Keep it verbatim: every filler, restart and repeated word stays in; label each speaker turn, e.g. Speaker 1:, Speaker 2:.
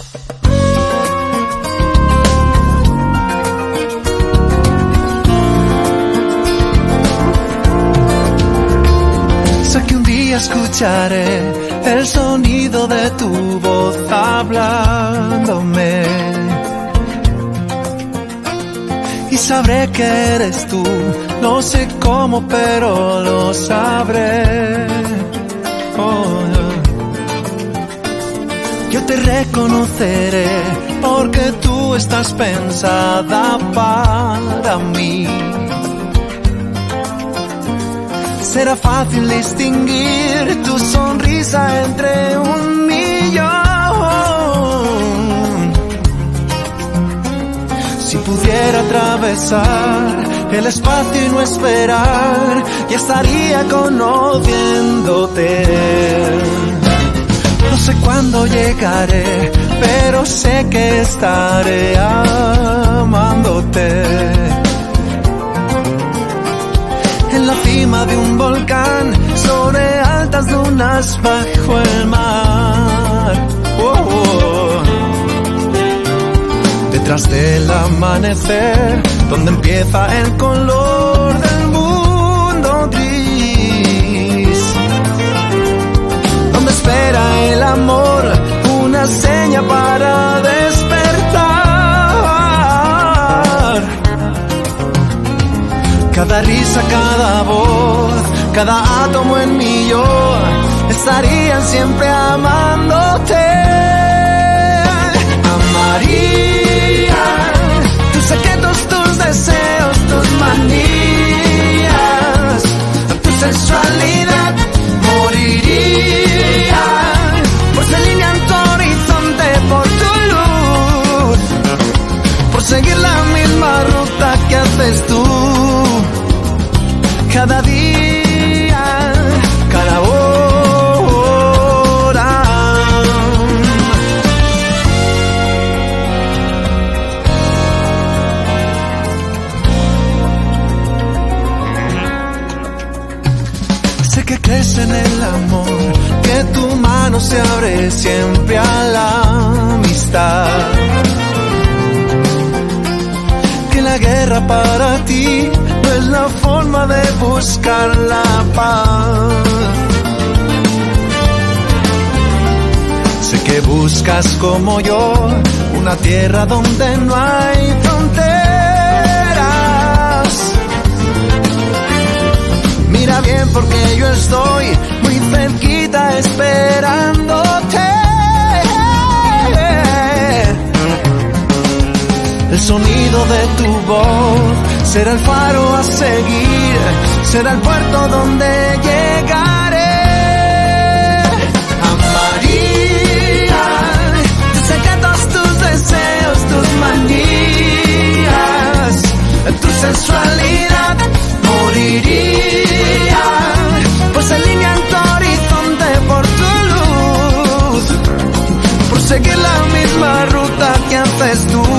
Speaker 1: Sé que un día escucharé el sonido de tu voz hablándome y sabré que eres tú. No sé cómo, pero lo sabré. Oh, no. Yo te reconoceré porque tú estás pensada para mí. Será fácil distinguir tu sonrisa entre un millón. Si pudiera atravesar el espacio y no esperar, ya estaría conociéndote. No sé cuándo llegaré, pero sé que estaré amándote. En la cima de un volcán, sobre altas dunas bajo el mar. Oh, oh. Detrás del amanecer, donde empieza el color del mundo gris, donde espera el amor, una seña para despertar. Cada risa, cada voz, cada átomo en mí yo estarían siempre amándote. Amaría tus secretos, tus deseos, tus manías, tu sensualidad. Moriría por ser línea en tu horizonte, por tu luz, por seguir la misma ruta que haces tú. Cada día, cada hora. Sé que crees en el amor, que tu mano se abre siempre a la amistad, que la guerra para ti no es la forma de buscar la paz. Sé que buscas como yo una tierra donde no hay fronteras. Mira bien porque yo estoy muy cerquita esperándote. El sonido de tu voz será el faro a seguir, será el puerto donde llegaré. Amaría tus secretos, tus deseos, tus manías, tu sensualidad. Moriría por ser línea en tu horizonte, por tu luz, por seguir la misma ruta que haces tú.